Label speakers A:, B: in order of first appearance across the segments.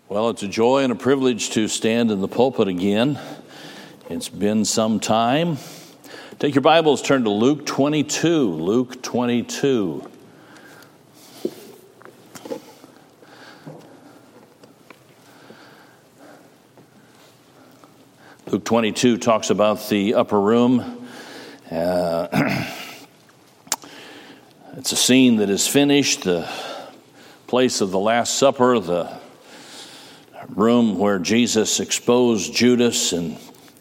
A: Well, it's a joy and a privilege to stand in the pulpit again. It's been some time. Take your Bibles, turn to Luke 22. Luke 22. Luke 22 talks about the upper room. It's a scene that is finished, the place of the Last Supper, the room where Jesus exposed Judas and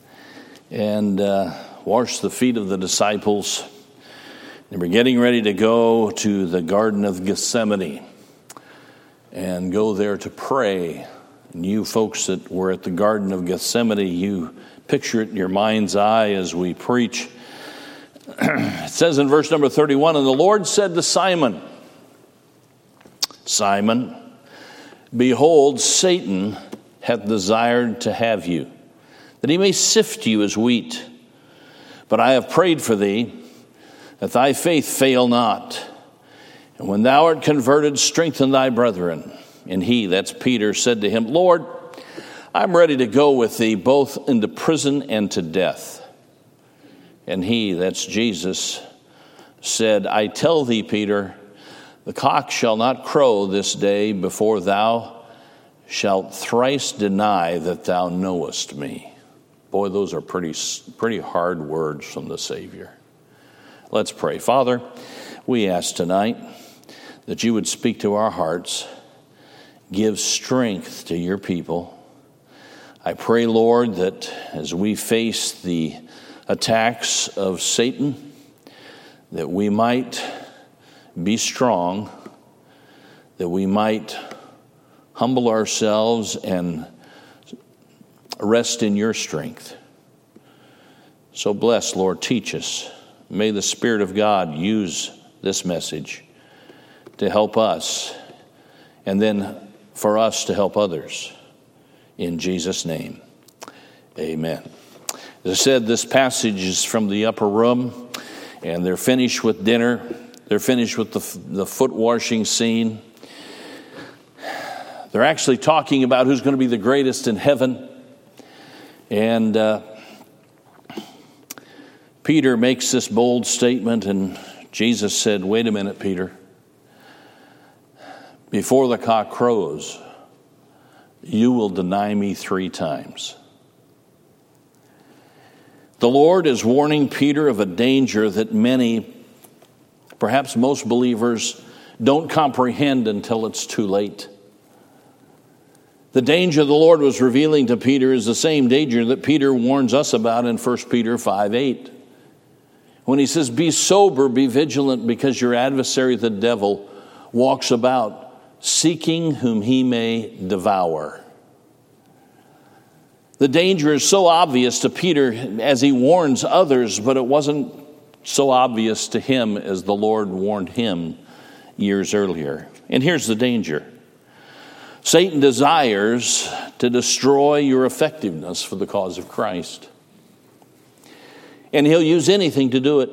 A: washed the feet of the disciples. They were getting ready to go to the Garden of Gethsemane and go there to pray. And you folks that were at the Garden of Gethsemane, you picture it in your mind's eye as we preach. It says in verse number 31, "And the Lord said to Simon, Simon, behold, Satan hath desired to have you, that he may sift you as wheat. But I have prayed for thee, that thy faith fail not. And when thou art converted, strengthen thy brethren. And he," that's Peter, "said to him, Lord, I'm ready to go with thee both into prison and to death. And he," that's Jesus, "said, I tell thee, Peter, the cock shall not crow this day before thou shalt thrice deny that thou knowest me." Boy, those are pretty hard words from the Savior. Let's pray. Father, we ask tonight that you would speak to our hearts, give strength to your people. I pray, Lord, that as we face the attacks of Satan, that we might be strong, that we might humble ourselves and rest in your strength. So bless, Lord, teach us. May the Spirit of God use this message to help us, and then for us to help others. In Jesus' name, amen. As I said, this passage is from the upper room, and they're finished with dinner. They're finished with the foot washing scene. They're actually talking about who's going to be the greatest in heaven. And Peter makes this bold statement, and Jesus said, wait a minute, Peter. Before the cock crows, you will deny me 3 times. The Lord is warning Peter of a danger that many, perhaps most believers, don't comprehend until it's too late. The danger the Lord was revealing to Peter is the same danger that Peter warns us about in 1 Peter 5:8. When he says, be sober, be vigilant, because your adversary, the devil, walks about seeking whom he may devour. The danger is so obvious to Peter as he warns others, but it wasn't so obvious to him as the Lord warned him years earlier. And here's the danger. Satan desires to destroy your effectiveness for the cause of Christ. And he'll use anything to do it.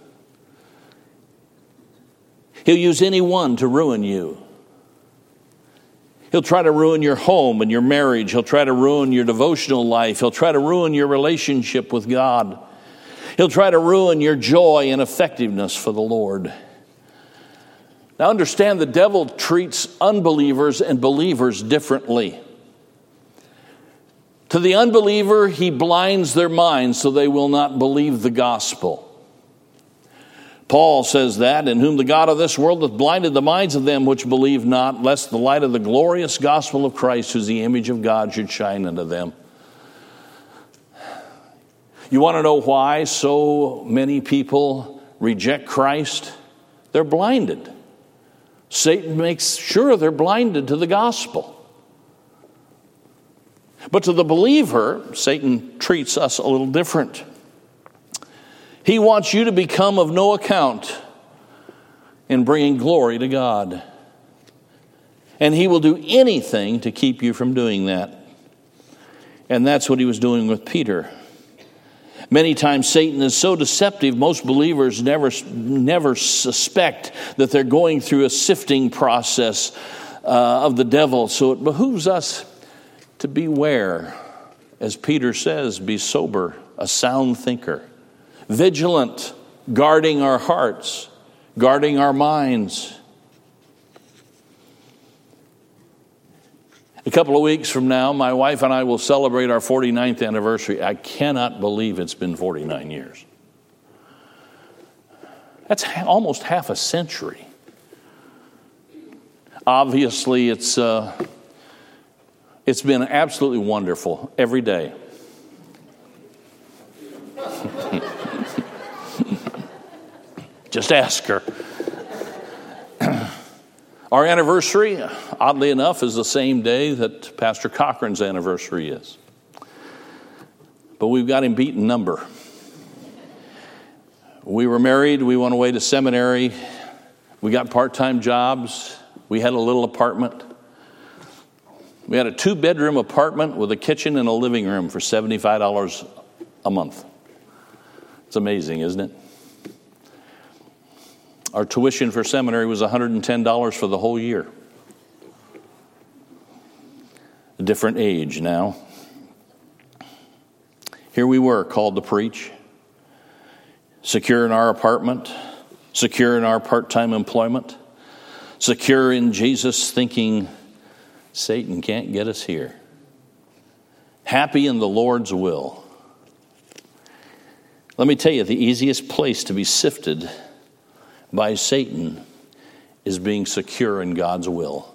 A: He'll use anyone to ruin you. He'll try to ruin your home and your marriage. He'll try to ruin your devotional life. He'll try to ruin your relationship with God. He'll try to ruin your joy and effectiveness for the Lord. Now understand, the devil treats unbelievers and believers differently. To the unbeliever, he blinds their minds so they will not believe the gospel. Paul says that, in whom the God of this world hath blinded the minds of them which believe not, lest the light of the glorious gospel of Christ, who is the image of God, should shine unto them. You want to know why so many people reject Christ? They're blinded. Satan makes sure they're blinded to the gospel. But to the believer, Satan treats us a little different. He wants you to become of no account in bringing glory to God. And he will do anything to keep you from doing that. And that's what he was doing with Peter. Many times Satan is so deceptive, most believers never suspect that they're going through a sifting process of the devil. So it behooves us to beware. As Peter says, be sober, a sound thinker, vigilant, guarding our hearts, guarding our minds. A couple of weeks from now, my wife and I will celebrate our 49th anniversary. I cannot believe it's been 49 years. That's almost half a century. Obviously, it's been absolutely wonderful every day. Just ask her. Our anniversary, oddly enough, is the same day that Pastor Cochran's anniversary is. But we've got him beaten number. We were married, we went away to seminary, we got part-time jobs, we had a little apartment. We had a 2-bedroom apartment with a kitchen and a living room for $75 a month. It's amazing, isn't it? Our tuition for seminary was $110 for the whole year. A different age now. Here we were, called to preach, secure in our apartment, secure in our part-time employment, secure in Jesus, thinking Satan can't get us here. Happy in the Lord's will. Let me tell you, the easiest place to be sifted by Satan is being secure in God's will.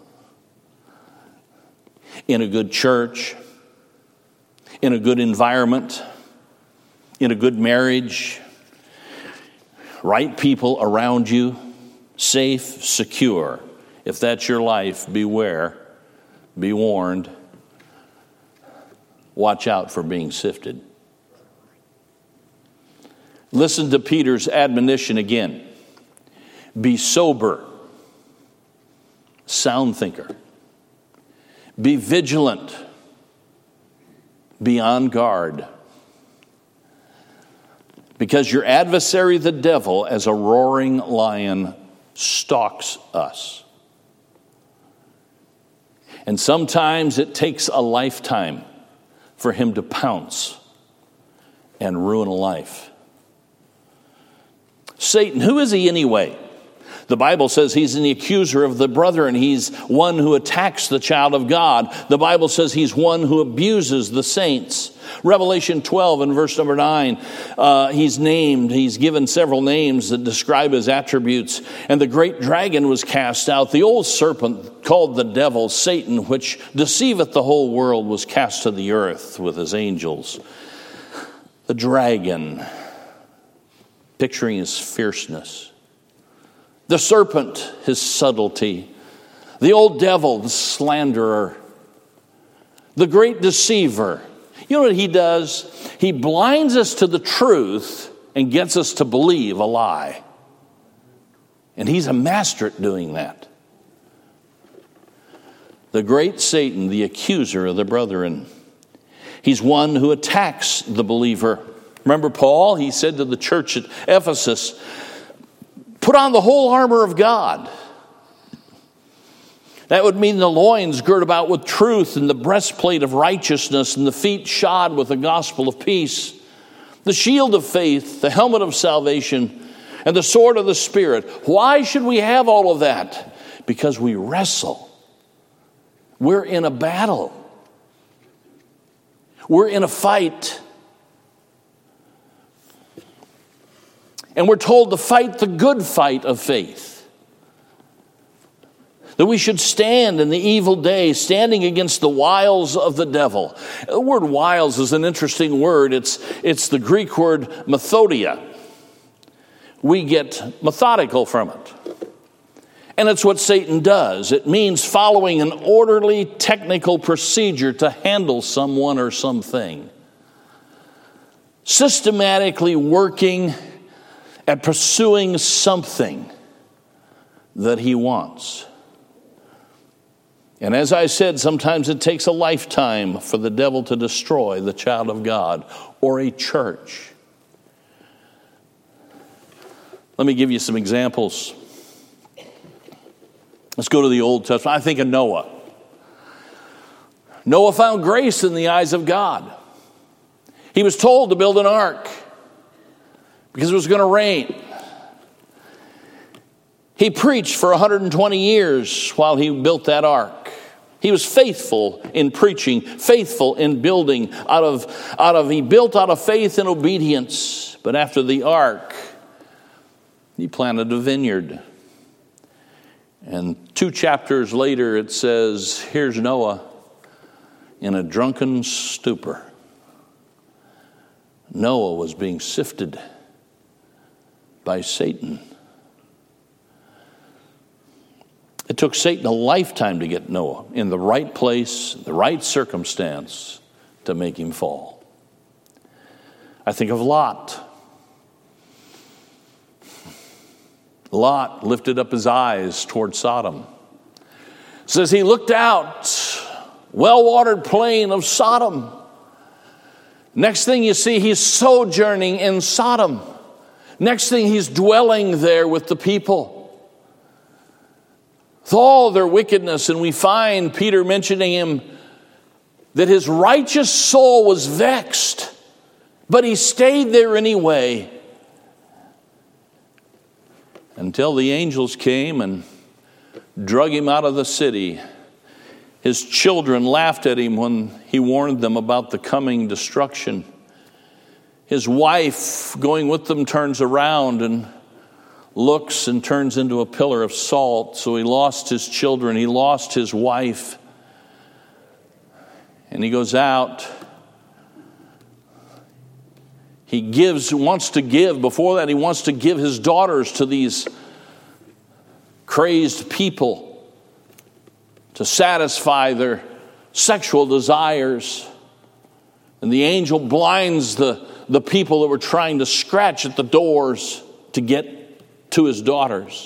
A: In a good church, in a good environment, in a good marriage, right people around you, safe, secure. If that's your life, beware, be warned, watch out for being sifted. Listen to Peter's admonition again. Be sober, sound thinker. Be vigilant, be on guard. Because your adversary, the devil, as a roaring lion, stalks us. And sometimes it takes a lifetime for him to pounce and ruin a life. Satan, who is he anyway? The Bible says he's the accuser of the brethren. He's one who attacks the child of God. The Bible says he's one who abuses the saints. Revelation 12 and verse number 9, he's given several names that describe his attributes. And the great dragon was cast out. The old serpent called the devil, Satan, which deceiveth the whole world, was cast to the earth with his angels. The dragon, picturing his fierceness. The serpent, his subtlety. The old devil, the slanderer. The great deceiver. You know what he does? He blinds us to the truth and gets us to believe a lie. And he's a master at doing that. The great Satan, the accuser of the brethren. He's one who attacks the believer. Remember Paul? He said to the church at Ephesus, put on the whole armor of God. That would mean the loins girt about with truth and the breastplate of righteousness and the feet shod with the gospel of peace, the shield of faith, the helmet of salvation, and the sword of the Spirit. Why should we have all of that? Because we wrestle. We're in a battle. We're in a fight. And we're told to fight the good fight of faith. That we should stand in the evil day, standing against the wiles of the devil. The word wiles is an interesting word. It's the Greek word methodia. We get methodical from it. And it's what Satan does. It means following an orderly technical procedure to handle someone or something. Systematically working at pursuing something that he wants. And as I said, sometimes it takes a lifetime for the devil to destroy the child of God or a church. Let me give you some examples. Let's go to the Old Testament. I think of Noah. Noah found grace in the eyes of God. He was told to build an ark because it was going to rain. He preached for 120 years while he built that ark. He was faithful in preaching, faithful in building. He built out of faith and obedience. But after the ark, he planted a vineyard. And 2 chapters later, it says, here's Noah in a drunken stupor. Noah was being sifted by Satan. It took Satan a lifetime to get Noah in the right place, the right circumstance to make him fall. I think of Lot. Lot lifted up his eyes toward Sodom. It says he looked out, well-watered plain of Sodom. Next thing you see, he's sojourning in Sodom. Next thing, he's dwelling there with the people. With all their wickedness, and we find Peter mentioning him that his righteous soul was vexed, but he stayed there anyway until the angels came and drug him out of the city. His children laughed at him when he warned them about the coming destruction. His wife, going with them, turns around and looks and turns into a pillar of salt. So he lost his children, he lost his wife. And he goes out. He wants to give. Before that, he wants to give his daughters to these crazed people to satisfy their sexual desires. And the angel blinds the people that were trying to scratch at the doors to get to his daughters.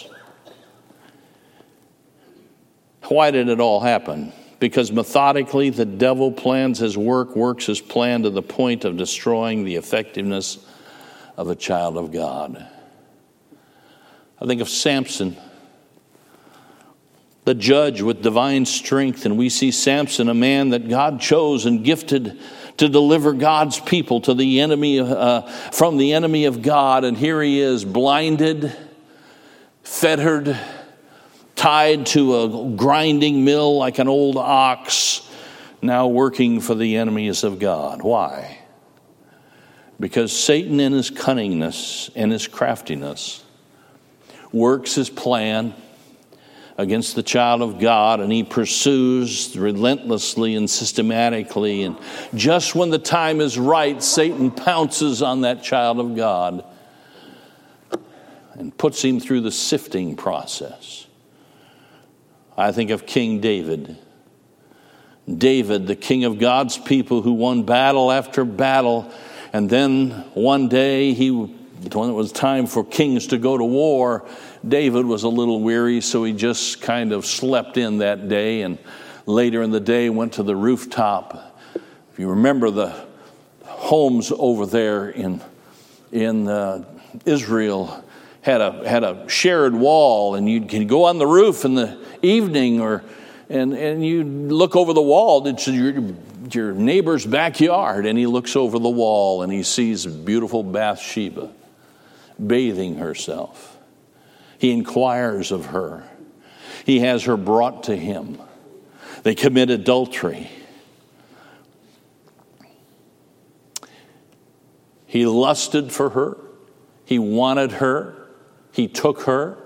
A: Why did it all happen? Because methodically the devil plans his works his plan to the point of destroying the effectiveness of a child of God. I think of Samson, the judge with divine strength, and we see Samson, a man that God chose and gifted to deliver God's people to the enemy from the enemy of God, and here he is, blinded, fettered, tied to a grinding mill like an old ox, now working for the enemies of God. Why? Because Satan in his cunningness and his craftiness works his plan against the child of God, and he pursues relentlessly and systematically, and just when the time is right, Satan pounces on that child of God and puts him through the sifting process. I think of King David. David, the king of God's people, who won battle after battle, and then one day, when it was time for kings to go to war, David was a little weary, so he just kind of slept in that day, and later in the day went to the rooftop. If you remember, the homes over there in Israel had a shared wall, and you can go on the roof in the evening, and you look over the wall. It's your neighbor's backyard, and he looks over the wall and he sees beautiful Bathsheba bathing herself. He inquires of her. He has her brought to him. They commit adultery. He lusted for her. He wanted her. He took her.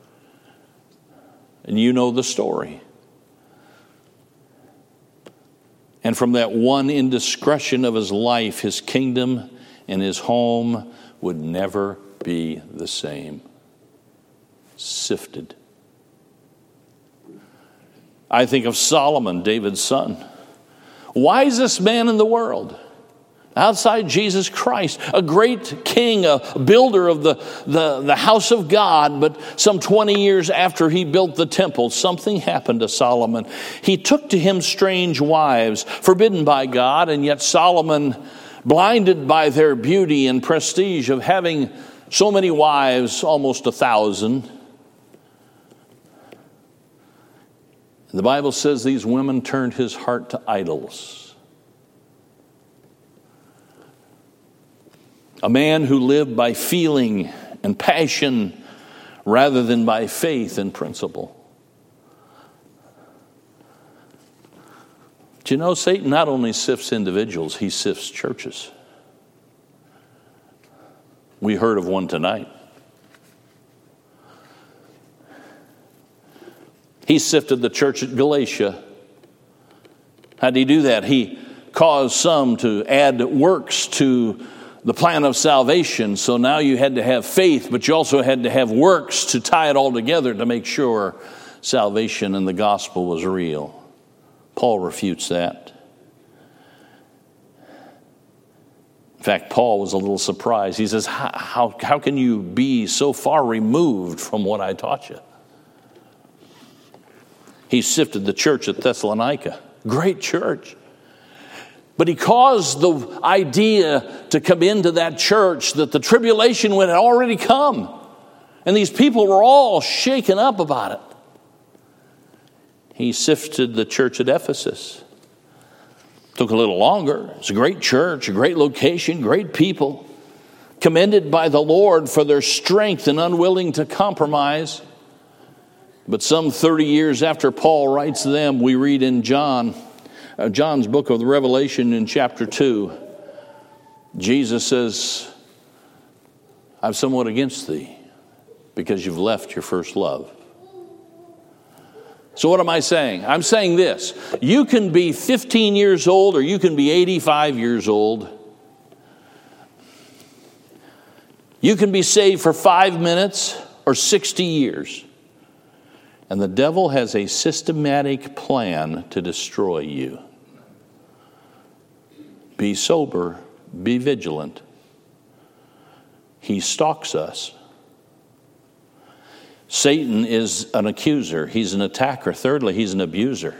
A: And you know the story. And from that one indiscretion of his life, his kingdom and his home would never be the same. Sifted. I think of Solomon, David's son. Wisest man in the world. Outside Jesus Christ, a great king, a builder of the house of God, but some 20 years after he built the temple, something happened to Solomon. He took to him strange wives, forbidden by God, and yet Solomon, blinded by their beauty and prestige of having so many wives, almost 1,000, The Bible says these women turned his heart to idols. A man who lived by feeling and passion rather than by faith and principle. Do you know Satan not only sifts individuals, he sifts churches. We heard of one tonight. He sifted the church at Galatia. How did he do that? He caused some to add works to the plan of salvation. So now you had to have faith, but you also had to have works to tie it all together to make sure salvation and the gospel was real. Paul refutes that. In fact, Paul was a little surprised. He says, how can you be so far removed from what I taught you? He sifted the church at Thessalonica. Great church. But he caused the idea to come into that church that the tribulation had already come. And these people were all shaken up about it. He sifted the church at Ephesus. Took a little longer. It's a great church, a great location, great people. Commended by the Lord for their strength and unwilling to compromise. But some 30 years after Paul writes them, we read in John's book of the Revelation in chapter 2, Jesus says, I'm somewhat against thee because you've left your first love. So what am I saying? I'm saying this. You can be 15 years old or you can be 85 years old. You can be saved for 5 minutes or 60 years. And the devil has a systematic plan to destroy you. Be sober, be vigilant. He stalks us. Satan is an accuser. He's an attacker. Thirdly, he's an abuser.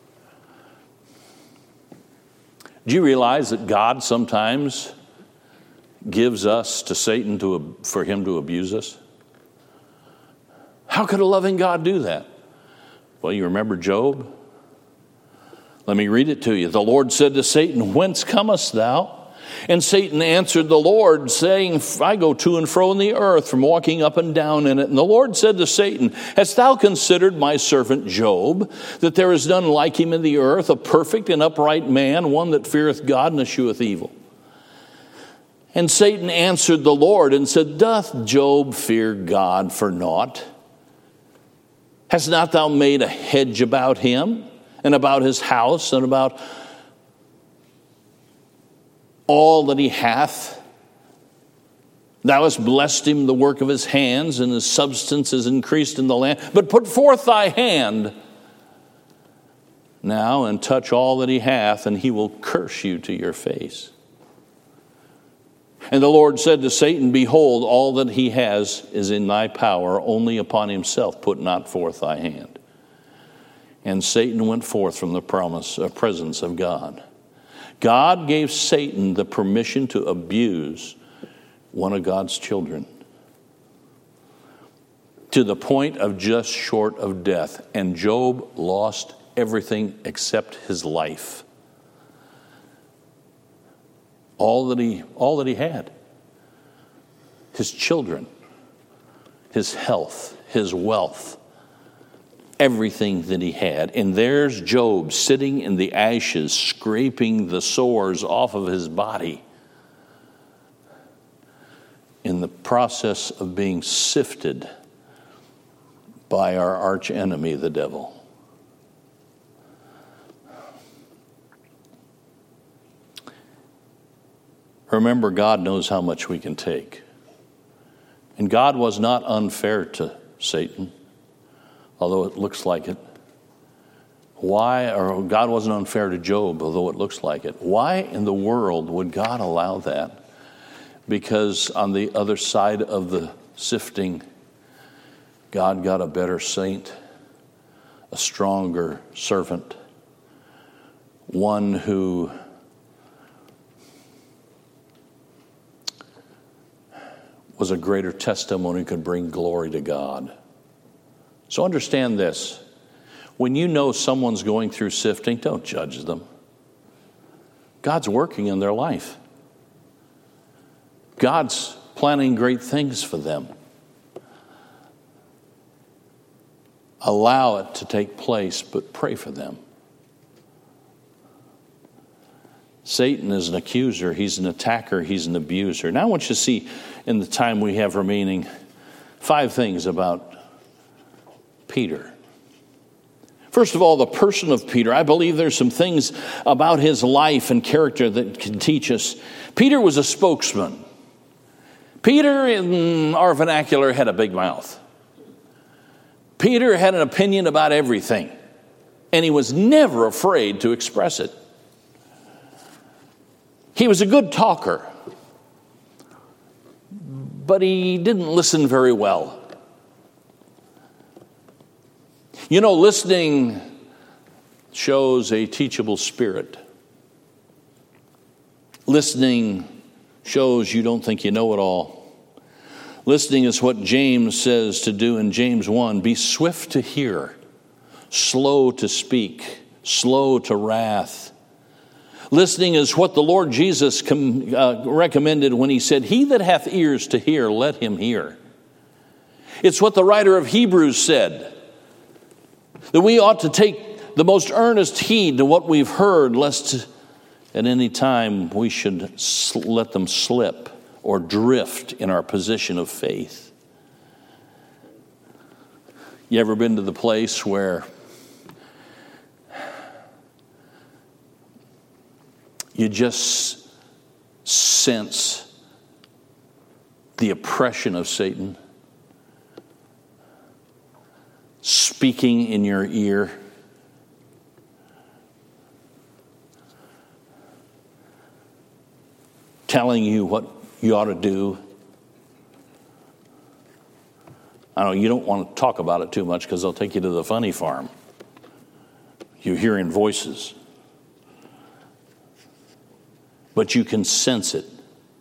A: Do you realize that God sometimes gives us to Satan for him to abuse us? How could a loving God do that? Well, you remember Job? Let me read it to you. The Lord said to Satan, whence comest thou? And Satan answered the Lord, saying, I go to and fro in the earth, from walking up and down in it. And the Lord said to Satan, hast thou considered my servant Job, that there is none like him in the earth, a perfect and upright man, one that feareth God and escheweth evil? And Satan answered the Lord and said, doth Job fear God for naught? Hast not thou made a hedge about him, and about his house, and about all that he hath? Thou hast blessed him the work of his hands, and his substance is increased in the land. But put forth thy hand now, and touch all that he hath, and he will curse you to your face. And the Lord said to Satan, behold, all that he has is in thy power, only upon himself put not forth thy hand. And Satan went forth from the presence of God. God gave Satan the permission to abuse one of God's children to the point of just short of death. And Job lost everything except his life. All that he had. His children, his health, his wealth, everything that he had. And there's Job sitting in the ashes, scraping the sores off of his body in the process of being sifted by our arch enemy, the devil. Remember, God knows how much we can take. And God was not unfair to Satan, although it looks like it. Why? Or God wasn't unfair to Job, although it looks like it. Why in the world would God allow that? Because on the other side of the sifting, God got a better saint, a stronger servant, one who was a greater testimony, could bring glory to God. So understand this. When you know someone's going through sifting, don't judge them. God's working in their life. God's planning great things for them. Allow it to take place, but pray for them. Satan is an accuser. He's an attacker. He's an abuser. Now I want you to see, in the time we have remaining, 5 things about Peter. First of all, the person of Peter. I believe there's some things about his life and character that can teach us. Peter was a spokesman. Peter, in our vernacular, had a big mouth. Peter had an opinion about everything, and he was never afraid to express it. He was a good talker, but he didn't listen very well. You know, listening shows a teachable spirit. Listening shows you don't think you know it all. Listening is what James says to do in James 1. Be swift to hear, slow to speak, slow to wrath. Listening is what the Lord Jesus recommended when he said, he that hath ears to hear, let him hear. It's what the writer of Hebrews said, that we ought to take the most earnest heed to what we've heard, lest at any time we should let them slip or drift in our position of faith. You ever been to the place where you just sense the oppression of Satan speaking in your ear? Telling you what you ought to do. I know you don't want to talk about it too much because they'll take you to the funny farm. You're hearing voices. But you can sense it.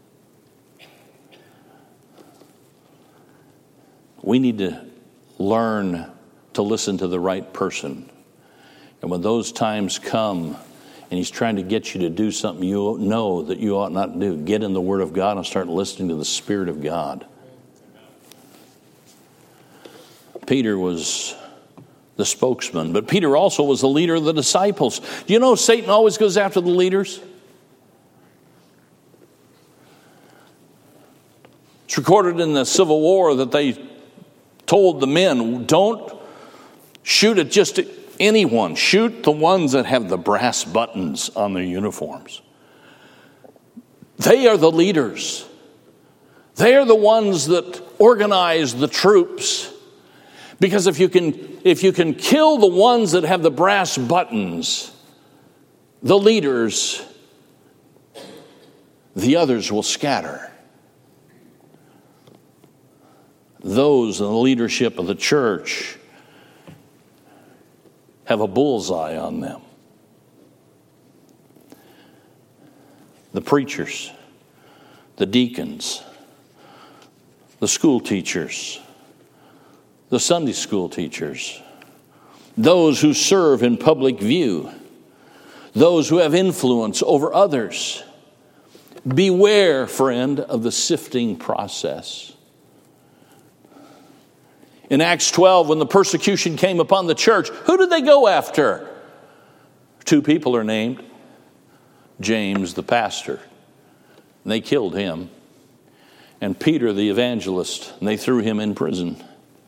A: We need to learn to listen to the right person. And when those times come and he's trying to get you to do something you know that you ought not do, get in the Word of God and start listening to the Spirit of God. Peter was the spokesman, but Peter also was the leader of the disciples. Do you know Satan always goes after the leaders? It's recorded in the Civil War that they told the men, don't shoot at just anyone. Shoot the ones that have the brass buttons on their uniforms. They are the leaders. They are the ones that organize the troops. Because if you can kill the ones that have the brass buttons, the leaders, the others will scatter. Those in the leadership of the church have a bullseye on them. The preachers, the deacons, the school teachers, the Sunday school teachers, those who serve in public view, those who have influence over others. Beware, friend, of the sifting process. In Acts 12, when the persecution came upon the church, who did they go after? 2 people are named. James, the pastor, and they killed him. And Peter, the evangelist, and they threw him in prison.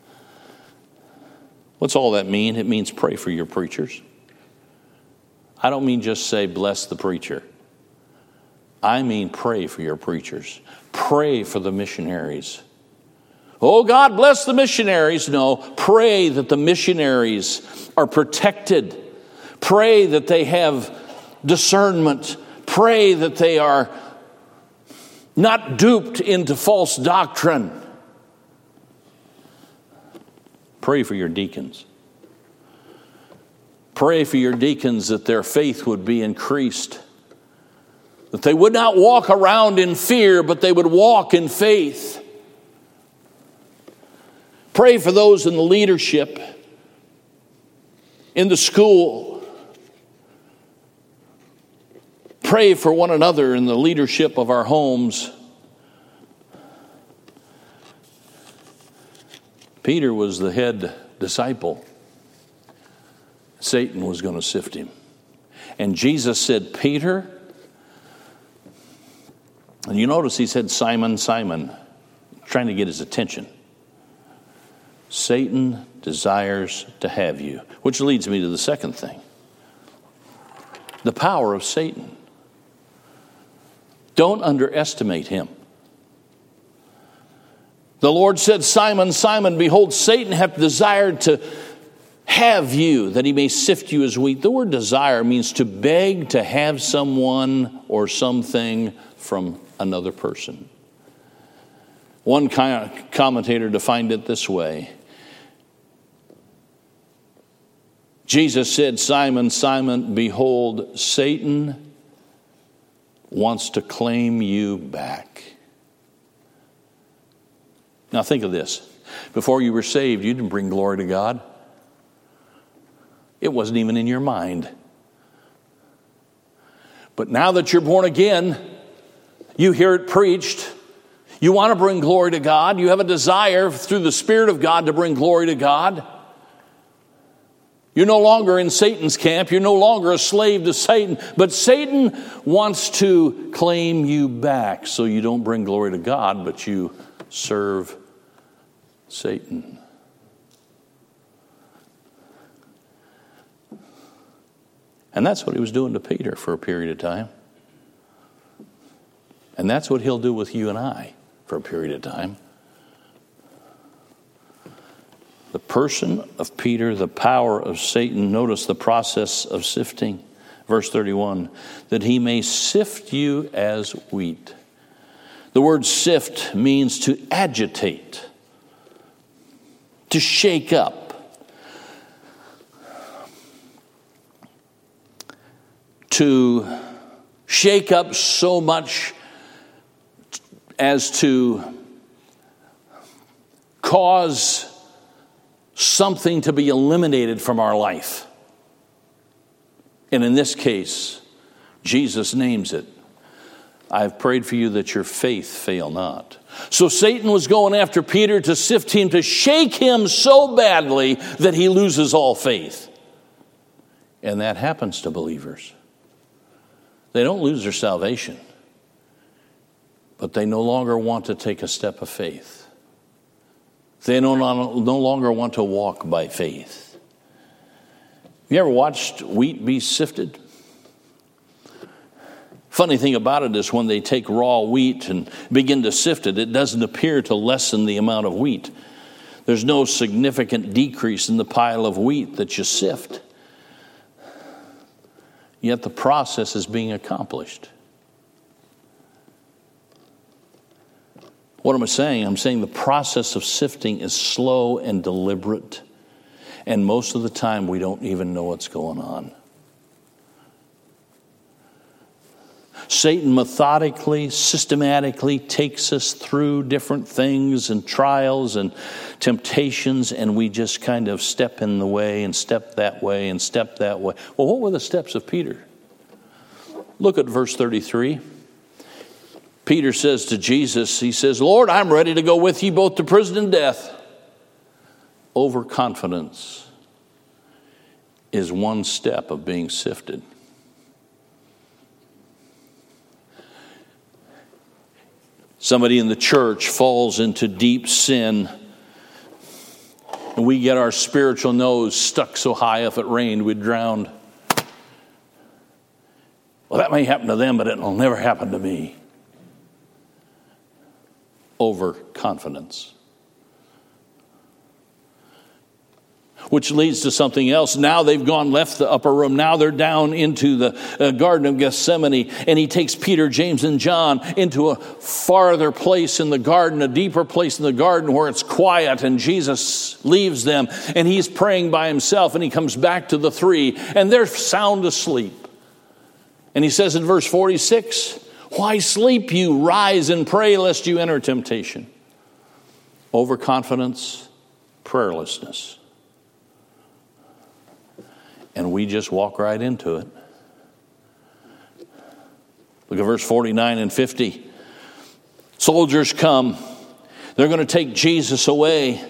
A: What's all that mean? It means pray for your preachers. I don't mean just say, bless the preacher. I mean pray for your preachers. Pray for the missionaries. Oh, God bless the missionaries. No, pray that the missionaries are protected. Pray that they have discernment. Pray that they are not duped into false doctrine. Pray for your deacons. Pray for your deacons that their faith would be increased. That they would not walk around in fear, but they would walk in faith. Pray for those in the leadership in the school. Pray for one another in the leadership of our homes. Peter was the head disciple. Satan was going to sift him. And Jesus said, Peter, and you notice he said, Simon, Simon, trying to get his attention. Satan desires to have you, which leads me to the second thing. The power of Satan. Don't underestimate him. The Lord said, Simon, Simon, behold, Satan hath desired to have you, that he may sift you as wheat. The word desire means to beg to have someone or something from another person. One commentator defined it this way. Jesus said, Simon, Simon, behold, Satan wants to claim you back. Now think of this. Before you were saved, you didn't bring glory to God. It wasn't even in your mind. But now that you're born again, you hear it preached. You want to bring glory to God. You have a desire through the Spirit of God to bring glory to God. You're no longer in Satan's camp. You're no longer a slave to Satan. But Satan wants to claim you back so you don't bring glory to God, but you serve Satan. And that's what he was doing to Peter for a period of time. And that's what he'll do with you and I for a period of time. The person of Peter, the power of Satan. Notice the process of sifting. Verse 31, that he may sift you as wheat. The word sift means to agitate, to shake up. To shake up so much as to cause something to be eliminated from our life. And in this case, Jesus names it. I have prayed for you that your faith fail not. So Satan was going after Peter to sift him, to shake him so badly that he loses all faith. And that happens to believers. They don't lose their salvation, but they no longer want to take a step of faith. They no longer want to walk by faith. You ever watched wheat be sifted? Funny thing about it is when they take raw wheat and begin to sift it, it doesn't appear to lessen the amount of wheat. There's no significant decrease in the pile of wheat that you sift. Yet the process is being accomplished. What am I saying? I'm saying the process of sifting is slow and deliberate. And most of the time we don't even know what's going on. Satan methodically, systematically takes us through different things and trials and temptations, and we just kind of step in the way and step that way and step that way. Well, what were the steps of Peter? Look at verse 33. Peter says to Jesus, he says, Lord, I'm ready to go with you both to prison and death. Overconfidence is one step of being sifted. Somebody in the church falls into deep sin, and we get our spiritual nose stuck so high if it rained we'd drown. Well, that may happen to them, but it'll never happen to me. Overconfidence. Which leads to something else. Now they've left the upper room. Now they're down into the Garden of Gethsemane. And he takes Peter, James, and John into a farther place in the garden, a deeper place in the garden where it's quiet. And Jesus leaves them. And he's praying by himself. And he comes back to the three. And they're sound asleep. And he says in verse 46, why sleep you? Rise and pray lest you enter temptation. Overconfidence, prayerlessness. And we just walk right into it. Look at verse 49 and 50. Soldiers come. They're going to take Jesus away.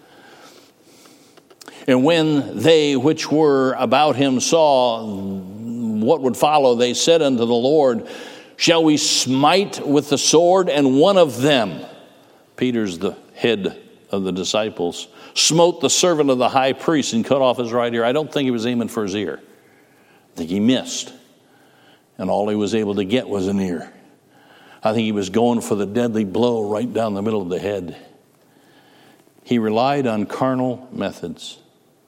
A: And when they which were about him saw what would follow, they said unto the Lord, shall we smite with the sword? And one of them, Peter's the head of the disciples, smote the servant of the high priest and cut off his right ear. I don't think he was aiming for his ear. I think he missed. And all he was able to get was an ear. I think he was going for the deadly blow right down the middle of the head. He relied on carnal methods,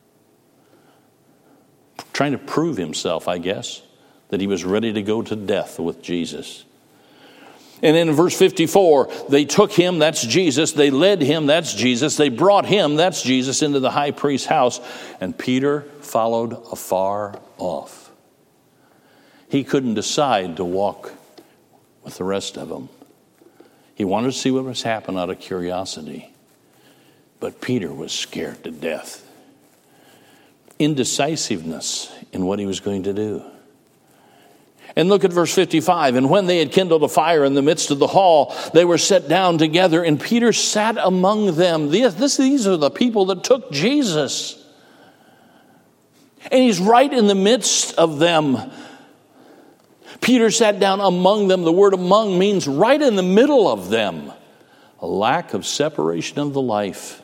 A: trying to prove himself, I guess, that he was ready to go to death with Jesus. And in verse 54, they took him, that's Jesus. They led him, that's Jesus. They brought him, that's Jesus, into the high priest's house. And Peter followed afar off. He couldn't decide to walk with the rest of them. He wanted to see what was happening out of curiosity. But Peter was scared to death. Indecisiveness in what he was going to do. And look at verse 55. And when they had kindled a fire in the midst of the hall, they were set down together, and Peter sat among them. These are the people that took Jesus. And he's right in the midst of them. Peter sat down among them. The word among means right in the middle of them. A lack of separation of the life.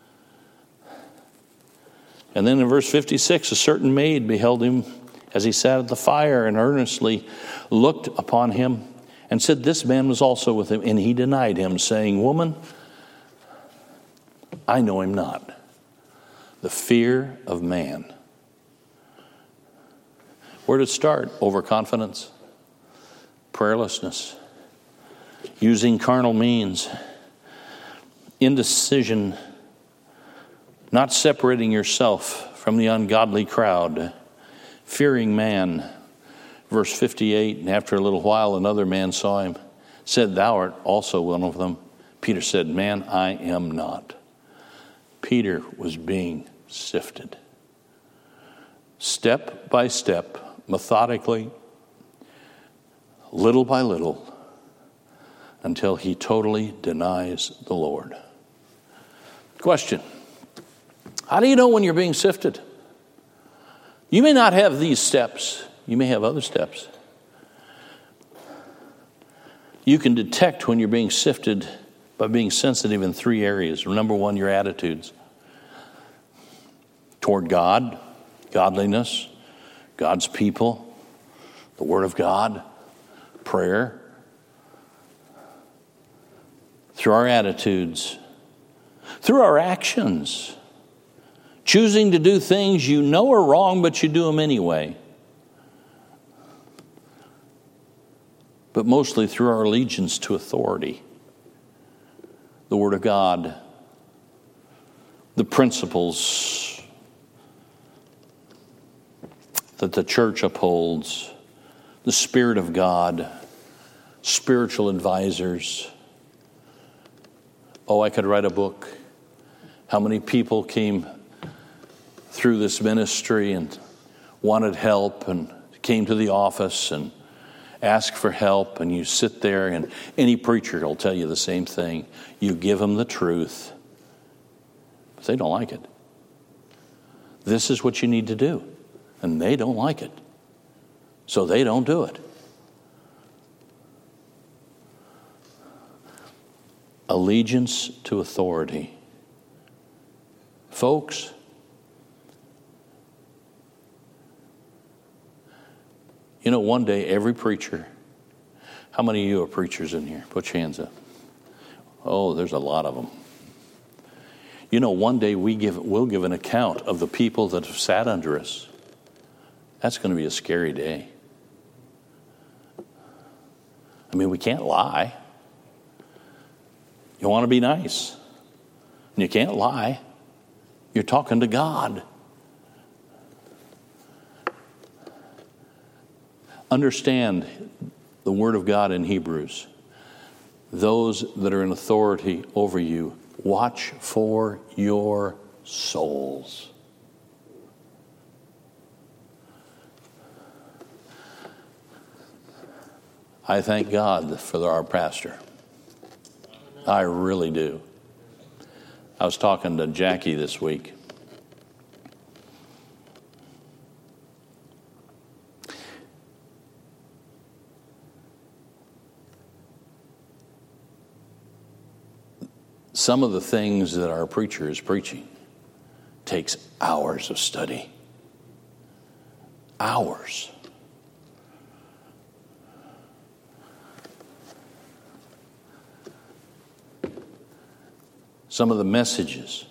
A: And then in verse 56, a certain maid beheld him as he sat at the fire and earnestly looked upon him and said, this man was also with him. And he denied him, saying, woman, I know him not. The fear of man. Where did it start? Overconfidence, prayerlessness, using carnal means, indecision, not separating yourself from the ungodly crowd, fearing man. Verse 58, and after a little while another man saw him, said, thou art also one of them. Peter said, man, I am not. Peter was being sifted. Step by step, methodically, little by little, until he totally denies the Lord. Question. How do you know when you're being sifted? You may not have these steps. You may have other steps. You can detect when you're being sifted by being sensitive in three areas. Number one, your attitudes. Toward God, godliness, God's people, the Word of God, prayer. Through our attitudes. Through our actions. Choosing to do things you know are wrong, but you do them anyway. But mostly through our allegiance to authority. The Word of God. The principles that the church upholds. The Spirit of God. Spiritual advisors. Oh, I could write a book. How many people came through this ministry and wanted help and came to the office and asked for help, and you sit there, and any preacher will tell you the same thing. You give them the truth, but they don't like it. This is what you need to do, and they don't like it, so they don't do it. Allegiance to authority. Folks, you know, one day every preacher, how many of you are preachers in here? Put your hands up. Oh, there's a lot of them. You know, one day we'll give an account of the people that have sat under us. That's going to be a scary day. I mean, we can't lie. You want to be nice, and you can't lie. You're talking to God. Understand the Word of God in Hebrews. Those that are in authority over you, watch for your souls. I thank God for our pastor. I really do. I was talking to Jackie this week. Some of the things that our preacher is preaching takes hours of study. Hours. Some of the messages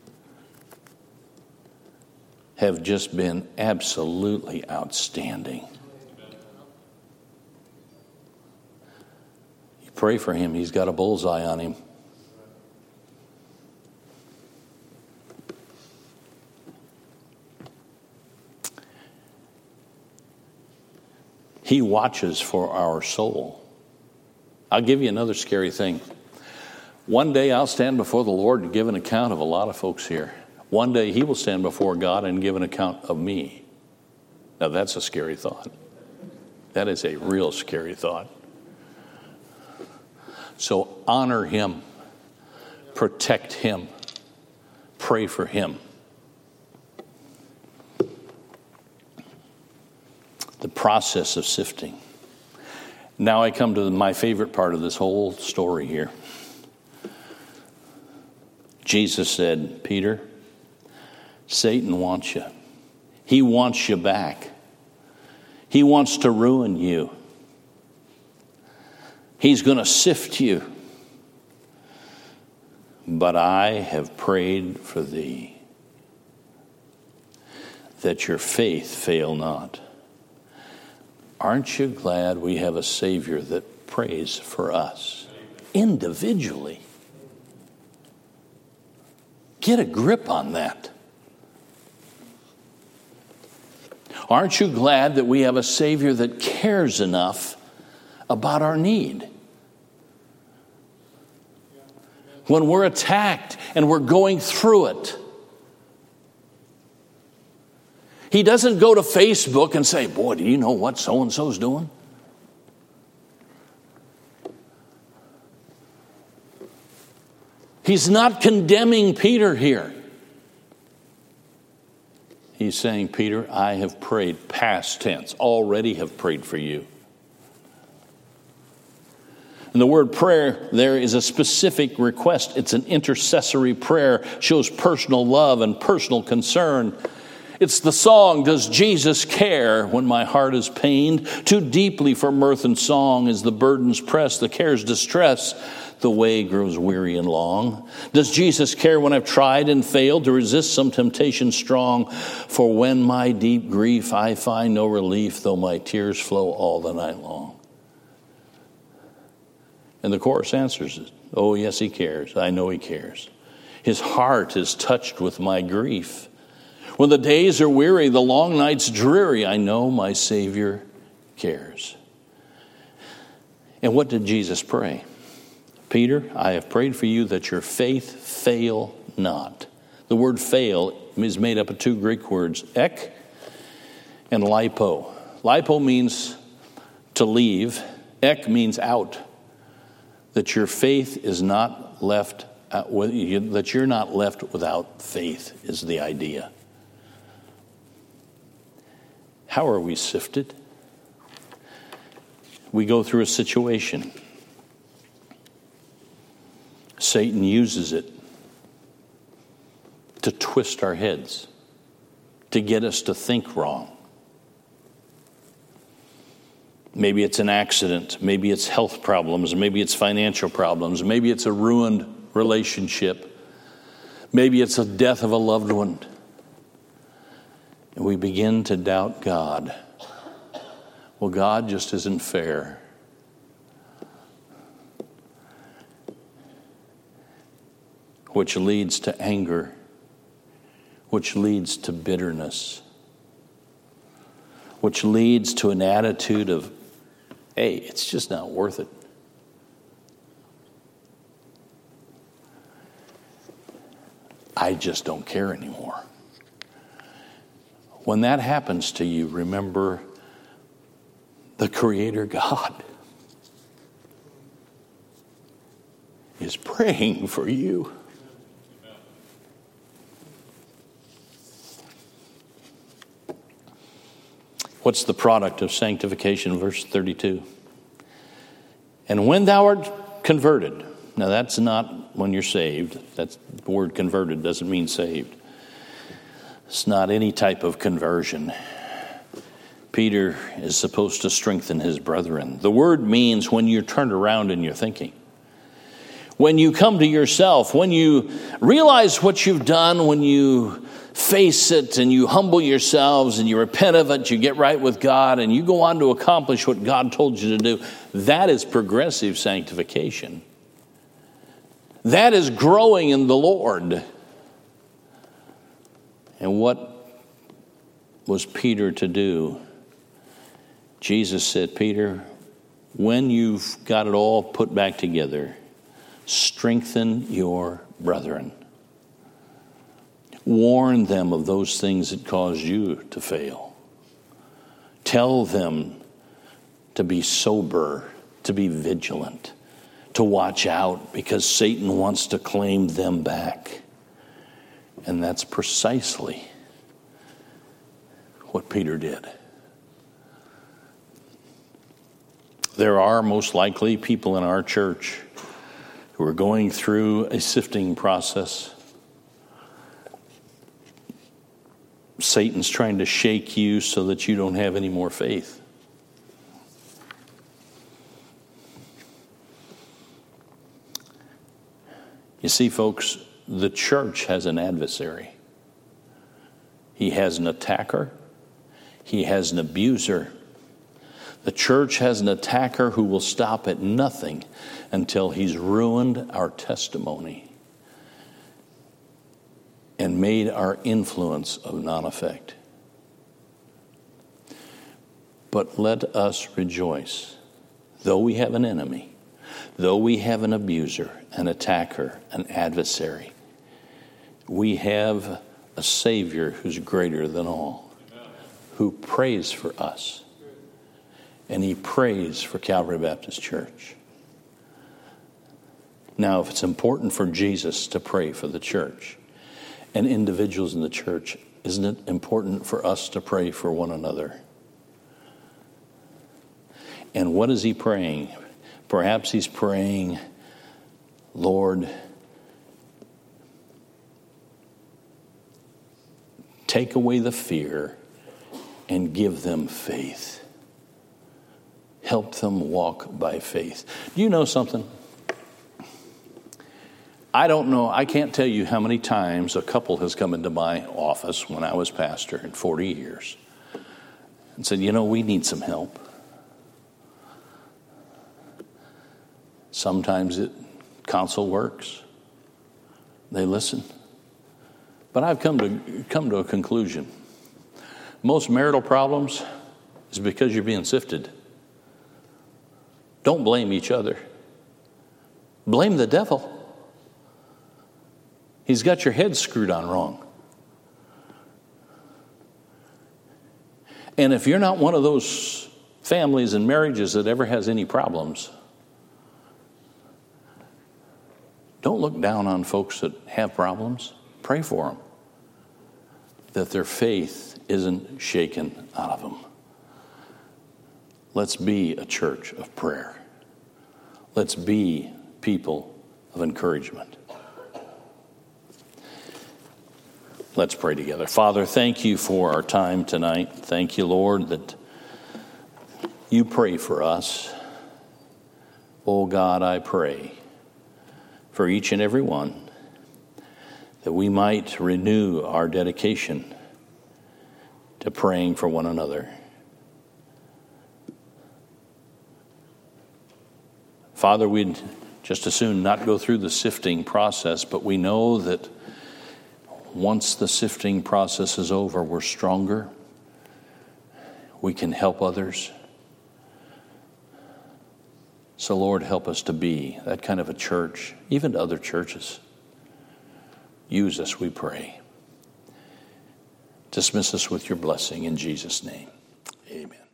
A: have just been absolutely outstanding. You pray for him, he's got a bullseye on him. He watches for our soul. I'll give you another scary thing. One day I'll stand before the Lord to give an account of a lot of folks here. One day he will stand before God and give an account of me. Now that's a scary thought. That is a real scary thought. So honor him. Protect him. Pray for him. The process of sifting. Now I come to my favorite part of this whole story here. Jesus said, Peter, Satan wants you. He wants you back. He wants to ruin you. He's going to sift you. But I have prayed for thee, that your faith fail not. Aren't you glad we have a Savior that prays for us individually? Get a grip on that. Aren't you glad that we have a Savior that cares enough about our need? When we're attacked and we're going through it, he doesn't go to Facebook and say, boy, do you know what so-and-so's doing? He's not condemning Peter here. He's saying, Peter, I have prayed, past tense, already have prayed for you. And the word prayer there is a specific request. It's an intercessory prayer, shows personal love and personal concern. It's the song, Does Jesus Care When My Heart Is Pained? Too deeply for mirth and song as the burdens press, the cares distress, the way grows weary and long. Does Jesus care when I've tried and failed to resist some temptation strong? For when my deep grief I find no relief, though my tears flow all the night long. And the chorus answers it. Oh, yes, he cares. I know he cares. His heart is touched with my grief. When the days are weary, the long nights dreary, I know my Savior cares. And what did Jesus pray? Peter, I have prayed for you that your faith fail not. The word fail is made up of two Greek words, ek and lipo. Lipo means to leave. Ek means out. That your faith is not left, that you're not left without faith is the idea. How are we sifted? We go through a situation. Satan uses it to twist our heads, to get us to think wrong. Maybe it's an accident. Maybe it's health problems. Maybe it's financial problems. Maybe it's a ruined relationship. Maybe it's a death of a loved one. And we begin to doubt God. Well, God just isn't fair. Which leads to anger, which leads to bitterness, which leads to an attitude of, hey, it's just not worth it. I just don't care anymore. When that happens to you, remember the Creator God. is praying for you. What's the product of sanctification? Verse 32. And when thou art converted. Now that's not when you're saved. That's the word converted doesn't mean saved. It's not any type of conversion. Peter is supposed to strengthen his brethren. The word means when you're turned around in your thinking. When you come to yourself, when you realize what you've done, when you face it and you humble yourselves and you repent of it, you get right with God and you go on to accomplish what God told you to do. That is progressive sanctification. That is growing in the Lord. And what was Peter to do? Jesus said, Peter, when you've got it all put back together, strengthen your brethren. Warn them of those things that cause you to fail. Tell them to be sober, to be vigilant, to watch out, because Satan wants to claim them back. And that's precisely what Peter did. There are most likely people in our church who are going through a sifting process. Satan's trying to shake you so that you don't have any more faith. You see, folks, the church has an adversary. He has an attacker. He has an abuser. The church has an attacker who will stop at nothing until he's ruined our testimony and made our influence of non-effect. But let us rejoice. Though we have an enemy, though we have an abuser, an attacker, an adversary, we have a Savior who's greater than all, who prays for us. And he prays for Calvary Baptist Church. Now, if it's important for Jesus to pray for the church and individuals in the church, isn't it important for us to pray for one another? And what is he praying? Perhaps he's praying, Lord, take away the fear and give them faith. Help them walk by faith. Do you know something? I don't know. I can't tell you how many times a couple has come into my office when I was pastor in 40 years and said, you know, we need some help. Sometimes counsel works. They listen. But I've come to a conclusion. Most marital problems is because you're being sifted. Don't blame each other. Blame the devil. He's got your head screwed on wrong. And if you're not one of those families and marriages that ever has any problems, don't look down on folks that have problems. Pray for them, that their faith isn't shaken out of them. Let's be a church of prayer. Let's be people of encouragement. Let's pray together. Father, thank you for our time tonight. Thank you, Lord, that you pray for us. Oh God, I pray for each and every one that we might renew our dedication to praying for one another. Father, we'd just as soon not go through the sifting process, but we know that once the sifting process is over, we're stronger. We can help others. So, Lord, help us to be that kind of a church, even to other churches. Use us, we pray. Dismiss us with your blessing in Jesus' name. Amen.